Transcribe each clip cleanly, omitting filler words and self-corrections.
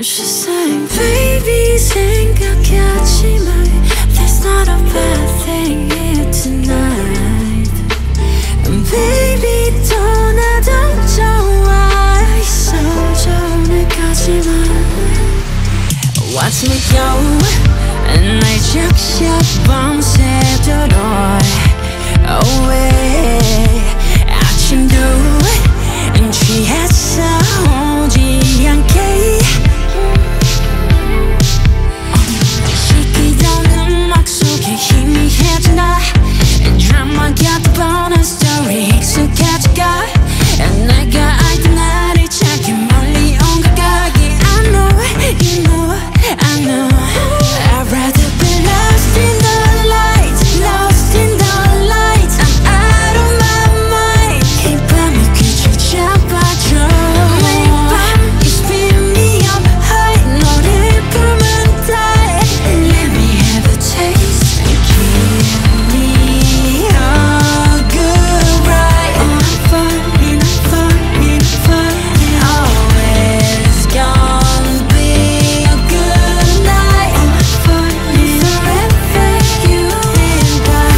She sang, baby 생각하지 마. There's not a bad thing here tonight. And baby 떠나도 좋아. 있어 전에 가지마. Watch me go. 날 적셔 밤새도록 away. 아침도 취했어 오지 않게. 시키던 음악 속에 희미해진다. 드라마 같은 bonus story 익숙해져가. 내가 알던 나를 찾기 멀리 온 것 같게. I know, you know, I know. I'd rather be lost in the light, lost in the light. I'm out of my mind. 이 밤이 귀를 잡아줘. 매일 밤 you spin me up high. 너를 품은 die. Let me have a taste and give me a good ride. Oh, I'm falling, I'm falling, I'm falling. Always gonna be a good night. Oh, I'm falling forever, you and I.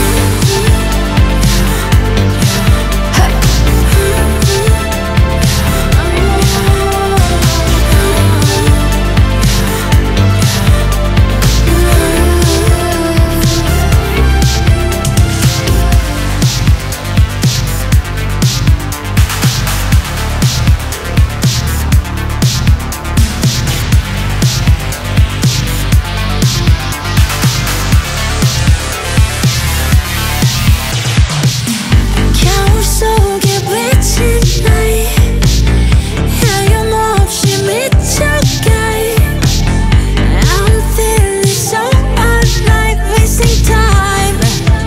겨울 속에 비친 나이. 하염없이 미쳐가. I'm feeling so alive, wasting time.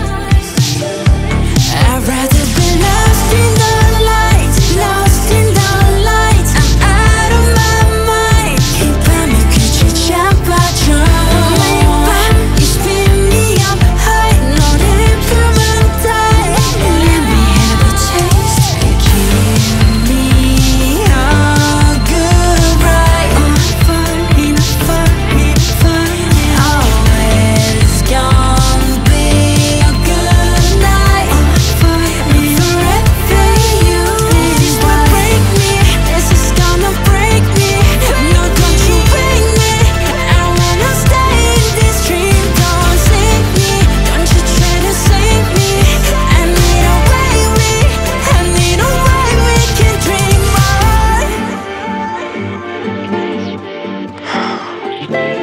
I'd rather be lost in the light, lost in the light. I'm out of my mind. 이 밤이 귀를 잡아줘. 매일 밤 you spin me up high. 너를 품은 die. Let me have a taste and give me a good ride. Oh, I'm falling, I'm falling, I'm falling. Always gonna be a good night. Oh, I'm falling forever, you and I. Break me, this is gonna break me. No, don't you break me. I wanna stay in this dream. Don't sink me, don't you try to sink me. I need a way we can dream on.